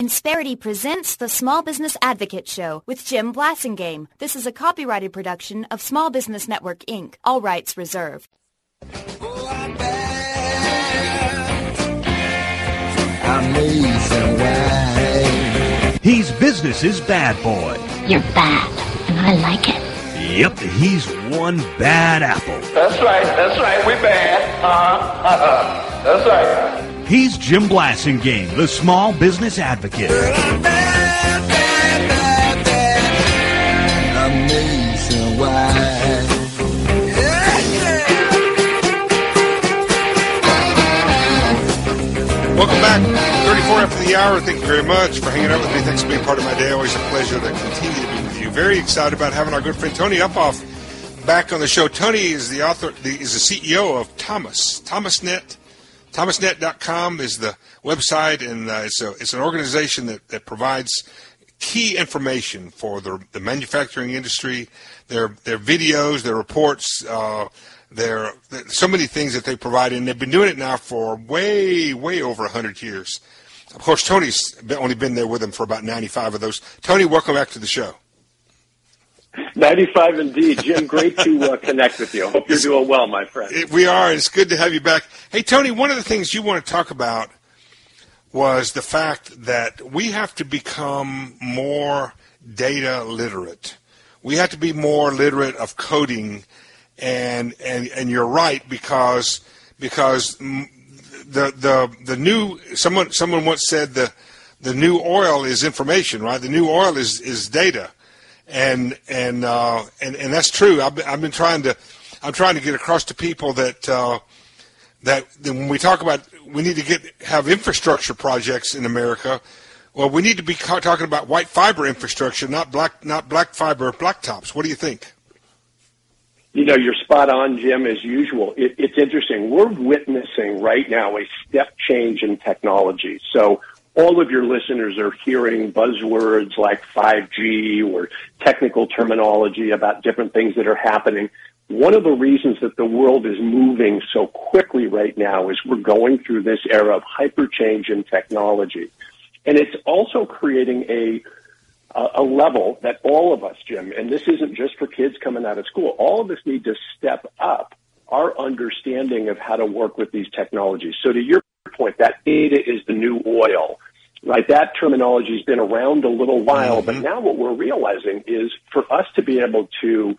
Insperity presents the Small Business Advocate Show with Jim Blasingame. This is a copyrighted production of Small Business Network, Inc. All rights reserved. He's business's bad boy. You're bad, and I like it. Yep, he's one bad apple. That's right, we bad. That's right. He's Jim Blasingame, the Small Business Advocate. Amazing why. Welcome back. 34 after the hour. Thank you very much for hanging out with me. Thanks for being part of my day. Always a pleasure to continue to be with you. Very excited about having our good friend Tony Uphoff back on the show. Tony is the author, is the CEO of ThomasNet. ThomasNet.com is the website, and it's an organization that provides key information for the manufacturing industry. Their videos, their reports, there so many things that they provide, and they've been doing it now for way over 100 years. Of course, Tony's only been there with them for about 95 of those. Tony, welcome back to the show. 95 indeed. Jim, great to connect with you. Hope you're doing well, my friend. We are. It's good to have you back. Hey, Tony, one of the things you want to talk about was the fact that we have to become more data literate. We have to be more literate of coding, and you're right, because the new someone once said the new oil is information, right? The new oil is data. And that's true. I'm trying to get across to people that when we talk about we need to have infrastructure projects in America, well, we need to be talking about white fiber infrastructure, not black fiber blacktops. What do you think? You know, you're spot on, Jim, as usual. It's interesting. We're witnessing right now a step change in technology. So all of your listeners are hearing buzzwords like 5G or technical terminology about different things that are happening. One of the reasons that the world is moving so quickly right now is we're going through this era of hyper change in technology. And it's also creating a level that all of us, Jim, and this isn't just for kids coming out of school, all of us need to step up our understanding of how to work with these technologies. So to your point, that data is the new oil, right? That terminology has been around a little while, but now what we're realizing is for us to be able to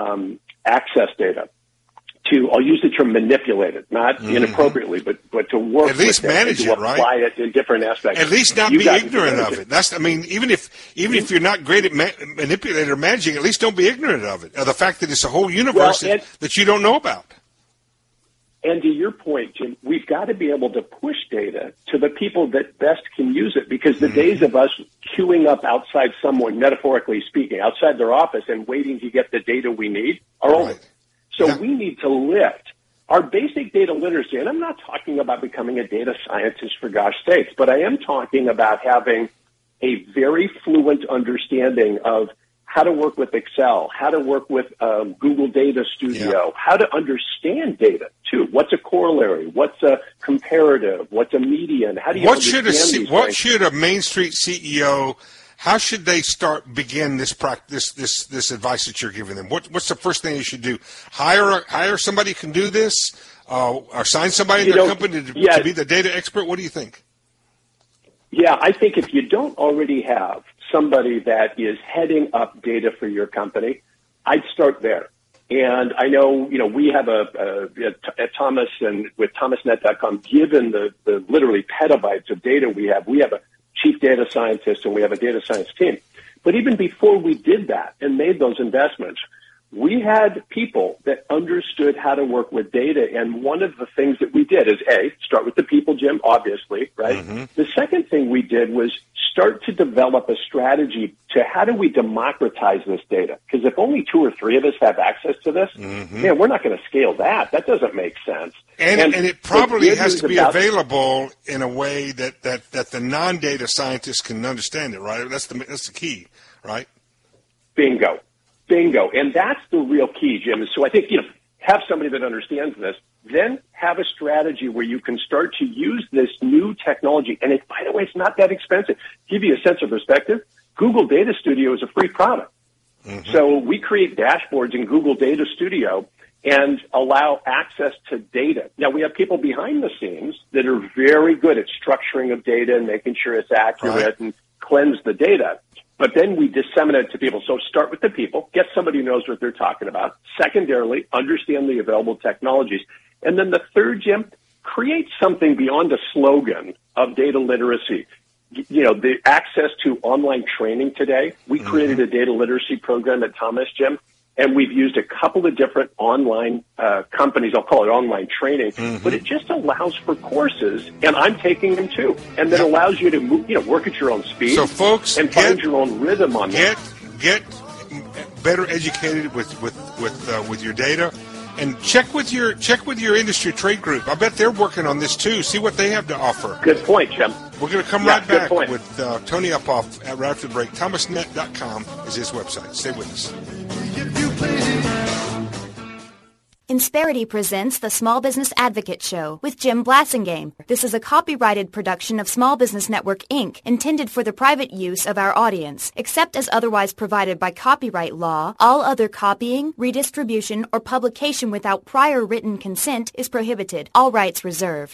access data, I'll use the term manipulate it, not inappropriately, but to work at least with manage it, to it, right? Apply it in different aspects. At least not be ignorant of it. Even if you're not great at manipulating or managing, at least don't be ignorant of it, of the fact that it's a whole universe that you don't know about. And to your point, Jim, we've got to be able to push data to the people that best can use it, because the days of us queuing up outside someone, metaphorically speaking, outside their office and waiting to get the data we need are over. So we need to lift our basic data literacy. And I'm not talking about becoming a data scientist for gosh sakes, but I am talking about having a very fluent understanding of how to work with Excel, how to work with Google Data Studio, how to understand data, too. What's a corollary? What's a comparative? What's a median? How do you understand these things? What should a Main Street CEO, how should they begin this practice, this advice that you're giving them? What's the first thing they should do? Hire somebody who can do this, or sign somebody in their company to be the data expert? What do you think? Yeah, I think if you don't already have somebody that is heading up data for your company, I'd start there. And I know, we have at Thomas and with ThomasNet.com, given the literally petabytes of data we have a chief data scientist and we have a data science team. But even before we did that and made those investments, we had people that understood how to work with data. And one of the things that we did is, start with the people, Jim, obviously, right? The second thing we did was start to develop a strategy to how do we democratize this data? Because if only 2 or 3 of us have access to this, man, we're not going to scale that. That doesn't make sense. And it probably has to be available in a way that the non-data scientists can understand it, right? That's the key, right? Bingo. And that's the real key, Jim. So I think, have somebody that understands this. then have a strategy where you can start to use this new technology. And it, by the way, it's not that expensive. To give you a sense of perspective, Google Data Studio is a free product. Mm-hmm. So we create dashboards in Google Data Studio and allow access to data. Now, we have people behind the scenes that are very good at structuring of data and making sure it's accurate and cleanse the data. But then we disseminate it to people. So start with the people, get somebody who knows what they're talking about. Secondarily, understand the available technologies. And then the third, Jim, create something beyond a slogan of data literacy. You know, the access to online training today. We created a data literacy program at Thomas, Jim, and we've used a couple of different online companies. I'll call it online training, but it just allows for courses, and I'm taking them too. And that allows you to move, work at your own speed. So, folks, and find your own rhythm on that. Get better educated with your data, and check with your industry trade group. I bet they're working on this too. See what they have to offer. Good point, Jim. We're going to come right back with Tony Uphoff right after the break. ThomasNet.com is his website. Stay with us. Insperity presents the Small Business Advocate Show with Jim Blasingame. This is a copyrighted production of Small Business Network, Inc., intended for the private use of our audience. Except as otherwise provided by copyright law, all other copying, redistribution, or publication without prior written consent is prohibited. All rights reserved.